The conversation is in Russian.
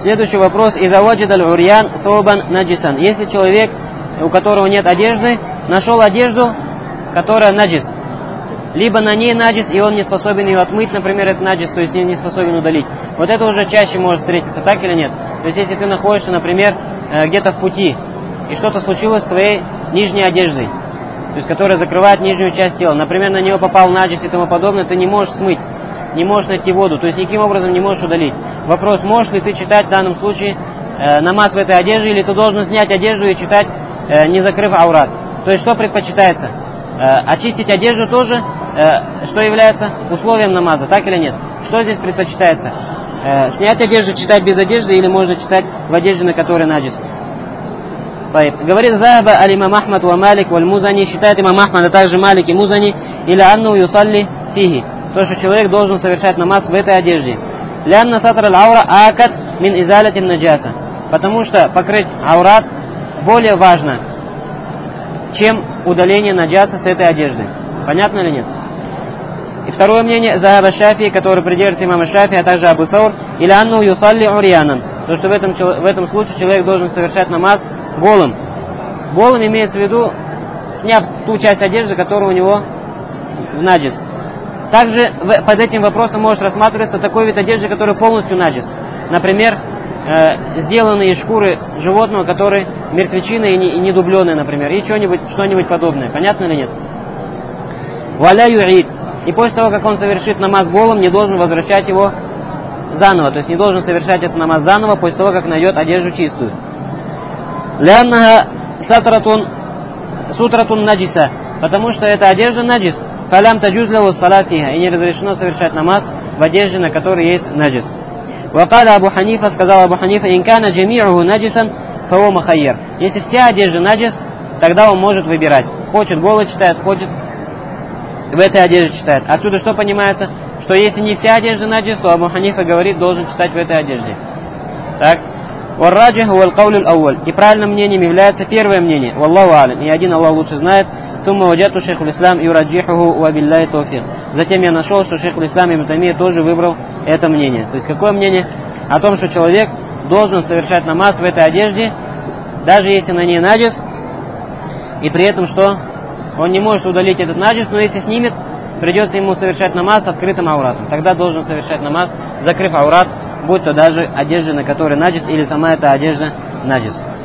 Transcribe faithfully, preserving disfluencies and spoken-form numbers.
Следующий вопрос. «Иза ваджид аль-урьян собан наджисан». Если человек, у которого нет одежды, нашел одежду, которая наджис, либо на ней наджис, и он не способен ее отмыть, например, это наджис, то есть не, не способен удалить. Вот это уже чаще может встретиться, так или нет? То есть если ты находишься, например, где-то в пути, и что-то случилось с твоей нижней одеждой, то есть которая закрывает нижнюю часть тела, например, на нее попал наджис и тому подобное, ты не можешь смыть, не можешь найти воду, то есть никаким образом не можешь удалить. Вопрос, можешь ли ты читать в данном случае э, намаз в этой одежде, или ты должен снять одежду и читать, э, не закрыв аурат. То есть что предпочитается? Э, очистить одежду тоже, э, что является условием намаза, так или нет? Что здесь предпочитается? Э, снять одежду, читать без одежды, или можно читать в одежде, на которой наджис? Говорит Захаба аль-имам Ахмад ва Малик валь Музани, считает имам Ахмад, а также Малик и Музани, или анну юсалли фихи, то, что человек должен совершать намаз в этой одежде. Лянна сатр аль-аура акат мин изалятин наджаса, потому что покрыть аурат более важно, чем удаление наджаса с этой одежды. Понятно или нет? И второе мнение Захаба Шафии, который придерживается имама Шафии, а также Абу Саур, или анну юсалли урьянан, то, что в этом, в этом случае человек должен совершать намаз голым. Голым имеется в виду, сняв ту часть одежды, которая у него в наджис. Также под этим вопросом может рассматриваться такой вид одежды, который полностью наджис. Например, э, сделанные из шкуры животного, который мертвечина и не, и не дубленый, например, и что-нибудь, что-нибудь подобное. Понятно или нет? Валя юид. И после того, как он совершит намаз голым, не должен возвращать его заново. То есть не должен совершать этот намаз заново после того, как найдет одежду чистую. Ляннаха сатратун сутратун наджиса, потому что эта одежда наджис. Фалям таджузляву салатиха, и не разрешено совершать намаз в одежде, на которой есть наджис. Вакаля Абу Ханифа, сказал Абу Ханифа, инкана джами'уху наджисан фаво махайер. Если вся одежда наджис, тогда он может выбирать. Хочет голый читает, хочет в этой одежде читает. Отсюда что понимается? Что если не вся одежда наджис, то Абу Ханифа говорит, должен читать в этой одежде. Так. Варраджих валь каулюл ауаль. И правильным мнением является первое мнение. Валлаху алим. И один Аллах лучше знает. Сумма ваджату шейхул ислам юраджихуху ва биллахи тауфик. Затем я нашел, что шейхул ислам Ибн Таймия тоже выбрал это мнение. То есть какое мнение? О том, что человек должен совершать намаз в этой одежде, даже если на ней наджис, и при этом что? Он не может удалить этот наджис, но если снимет, придется ему совершать намаз с открытым ауратом. Тогда должен совершать намаз, закрыв аурат, будь то даже одежда, на которой наджис, или сама эта одежда наджис.